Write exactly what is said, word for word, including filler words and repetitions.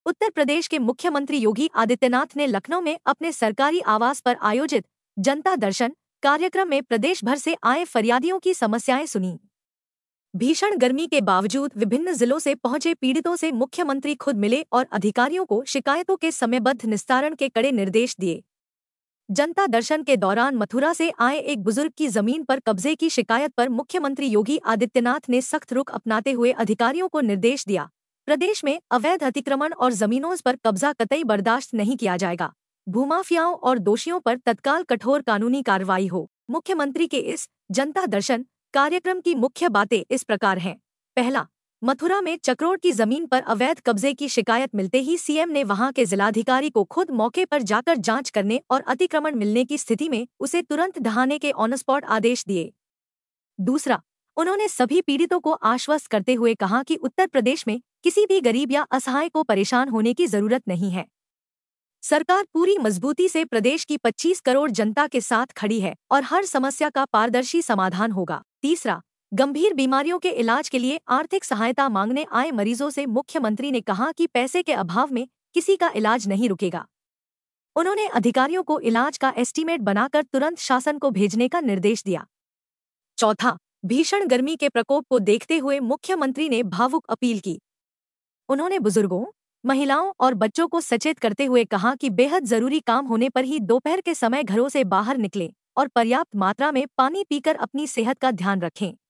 उत्तर प्रदेश के मुख्यमंत्री योगी आदित्यनाथ ने लखनऊ में अपने सरकारी आवास पर आयोजित जनता दर्शन कार्यक्रम में प्रदेश भर से आए फरियादियों की समस्याएं सुनी। भीषण गर्मी के बावजूद विभिन्न जिलों से पहुंचे पीड़ितों से मुख्यमंत्री खुद मिले और अधिकारियों को शिकायतों के समयबद्ध निस्तारण के कड़े निर्देश दिए। जनता दर्शन के दौरान मथुरा से आए एक बुजुर्ग की जमीन पर कब्जे की शिकायत पर मुख्यमंत्री योगी आदित्यनाथ ने सख्त रुख अपनाते हुए अधिकारियों को निर्देश दिया। प्रदेश में अवैध अतिक्रमण और जमीनों पर कब्जा कतई बर्दाश्त नहीं किया जाएगा। भूमाफियाओं और दोषियों पर तत्काल कठोर कानूनी कार्रवाई हो। मुख्यमंत्री के इस जनता दर्शन कार्यक्रम की मुख्य बातें इस प्रकार हैं। पहला, मथुरा में चक्रोड़ की जमीन पर अवैध कब्जे की शिकायत मिलते ही सीएम ने वहां के जिलाधिकारी को खुद मौके पर जाकर जांच करने और अतिक्रमण मिलने की स्थिति में उसे तुरंत ढहाने के ऑन स्पॉट आदेश दिए। दूसरा, उन्होंने सभी पीड़ितों को आश्वस्त करते हुए कहा कि उत्तर प्रदेश में किसी भी गरीब या असहाय को परेशान होने की जरूरत नहीं है। सरकार पूरी मजबूती से प्रदेश की पच्चीस करोड़ जनता के साथ खड़ी है और हर समस्या का पारदर्शी समाधान होगा। तीसरा, गंभीर बीमारियों के इलाज के लिए आर्थिक सहायता मांगने आए मरीजों से मुख्यमंत्री ने कहा कि पैसे के अभाव में किसी का इलाज नहीं रुकेगा। उन्होंने अधिकारियों को इलाज का एस्टीमेट बनाकर तुरंत शासन को भेजने का निर्देश दिया। चौथा, भीषण गर्मी के प्रकोप को देखते हुए मुख्यमंत्री ने भावुक अपील की। उन्होंने बुजुर्गों, महिलाओं और बच्चों को सचेत करते हुए कहा कि बेहद जरूरी काम होने पर ही दोपहर के समय घरों से बाहर निकलें और पर्याप्त मात्रा में पानी पीकर अपनी सेहत का ध्यान रखें।